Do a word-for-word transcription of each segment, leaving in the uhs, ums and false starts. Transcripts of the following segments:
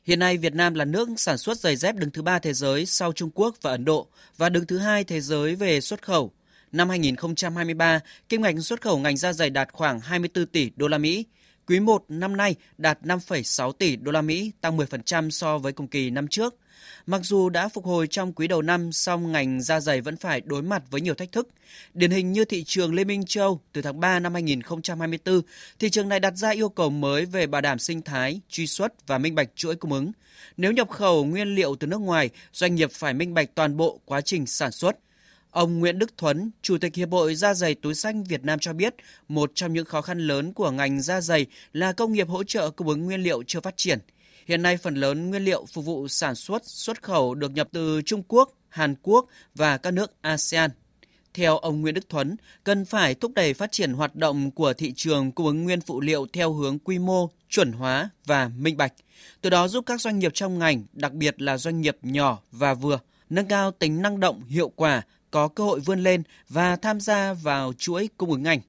Hiện nay, Việt Nam là nước sản xuất giày dép đứng thứ ba thế giới sau Trung Quốc và Ấn Độ và đứng thứ hai thế giới về xuất khẩu. Năm hai nghìn không trăm hai mươi ba, kim ngạch xuất khẩu ngành da giày đạt khoảng hai mươi tư tỷ đô la Mỹ. Quý một năm nay đạt năm phẩy sáu tỷ đô la Mỹ, tăng mười phần trăm so với cùng kỳ năm trước. Mặc dù đã phục hồi trong quý đầu năm, song ngành da giày vẫn phải đối mặt với nhiều thách thức. Điển hình như thị trường Liên minh châu Âu từ tháng ba năm hai nghìn không trăm hai mươi tư, thị trường này đặt ra yêu cầu mới về bảo đảm sinh thái, truy xuất và minh bạch chuỗi cung ứng. Nếu nhập khẩu nguyên liệu từ nước ngoài, doanh nghiệp phải minh bạch toàn bộ quá trình sản xuất. Ông Nguyễn Đức Thuấn, Chủ tịch Hiệp hội Da giày túi xanh Việt Nam cho biết, một trong những khó khăn lớn của ngành da giày là công nghiệp hỗ trợ cung ứng nguyên liệu chưa phát triển. Hiện nay, phần lớn nguyên liệu phục vụ sản xuất, xuất khẩu được nhập từ Trung Quốc, Hàn Quốc và các nước a sê an. Theo ông Nguyễn Đức Thuấn, cần phải thúc đẩy phát triển hoạt động của thị trường cung ứng nguyên phụ liệu theo hướng quy mô, chuẩn hóa và minh bạch. Từ đó giúp các doanh nghiệp trong ngành, đặc biệt là doanh nghiệp nhỏ và vừa, nâng cao tính năng động, hiệu quả, có cơ hội vươn lên và tham gia vào chuỗi cung ứng ngành.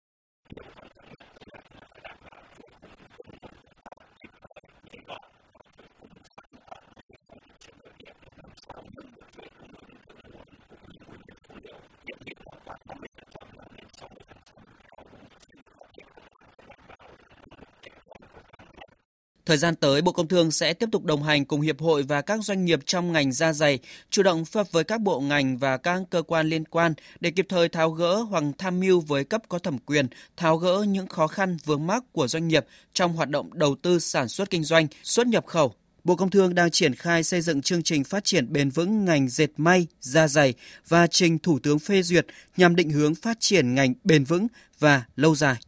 Thời gian tới, Bộ Công Thương sẽ tiếp tục đồng hành cùng Hiệp hội và các doanh nghiệp trong ngành da giày, chủ động phối hợp với các bộ ngành và các cơ quan liên quan để kịp thời tháo gỡ hoặc tham mưu với cấp có thẩm quyền, tháo gỡ những khó khăn vướng mắc của doanh nghiệp trong hoạt động đầu tư sản xuất kinh doanh, xuất nhập khẩu. Bộ Công Thương đang triển khai xây dựng chương trình phát triển bền vững ngành dệt may, da giày và trình Thủ tướng phê duyệt nhằm định hướng phát triển ngành bền vững và lâu dài.